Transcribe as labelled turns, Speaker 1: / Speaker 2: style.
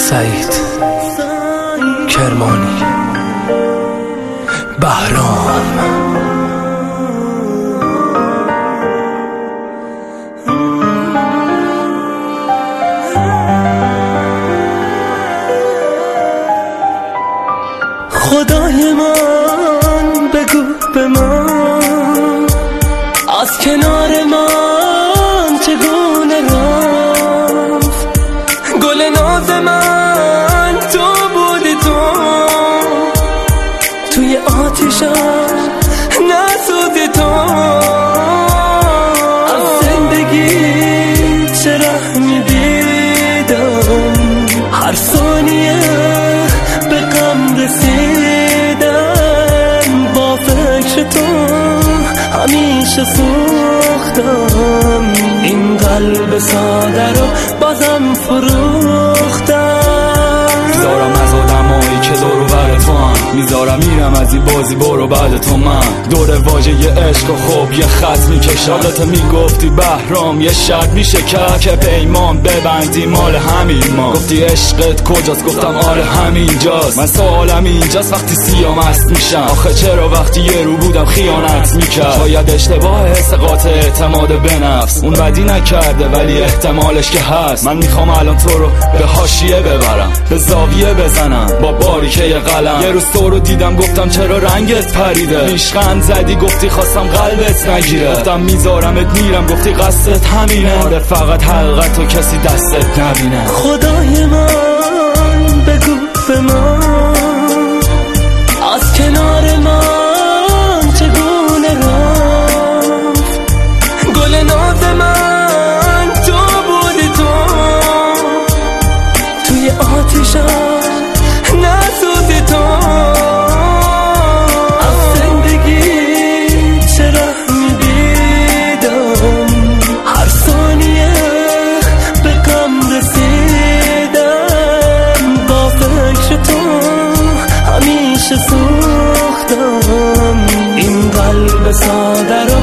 Speaker 1: سعید کرمانی بهرام.
Speaker 2: خدای من بگو به من از کنار من چگونه رفت گل ناز من تو بودی تو توی آتیشم نسوزی تو از زندگی چه رحمی دیدم هر ثانیه به غم رسیدم با فکر تو همیشه سوختم این قلب ساده رو بازم فروختم.
Speaker 3: میذارم از آدمایی که دور و بر تو هم میذارم میرم از این بازی برو بعد تو من دور واژه یه عشق و خوب یه خط میکشم حالت میگفتی بهرام یه شرط میشه که پیمان ببندی مال همین ما گفتی عشقت کجاست گفتم آره همینجاست من سوالم اینجاست وقتی سیاه مست میشم آخه چرا وقتی یه رو بودم خیانت میکرد شاید اشتباه حس قاطع اعتماد به نفس اون بدی نکرده ولی احتمالش که هست من میخوام الان تو رو به حاشیه ببرم به زاویه بزنم با باریکه قلم یه روز تو رو دیدم گفتم چرا رنگت پریده ریشخند زدی گفتی خواستم قلبت نگیره گفتم میذارمت میرم گفتی قصدت همینه آره فقط حقیقت و کسی دستت نبینه.
Speaker 2: خدای من بگو به من از کنار من چگونه رفت گل ناز من تو بودی تو توی آتیشم نسوزی تو از زندگی چه رحمی دیدم هر ثانیه به غم رسیدم با فکر تو همیشه سوختم این قلب ساده رو